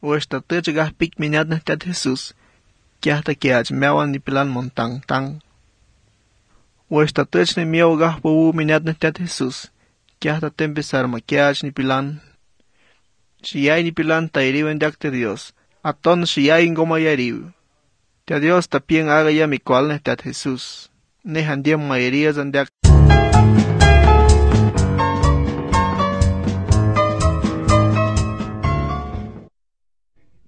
Westa tëchagaj pik minatna Tat Jesús, kiahta kiach meawan nipilan montang tang. Westa tëchni miawgaj puwu minatna Tat Jesús, kiahta tempesar ma kiach nipilan. Xiyay nipilan tayriwen diakte Dios, aton xiyay ngomayariw. Tia Dios tapien agaya mikwalne Tat Jesús, nehan diem mayerias andiak.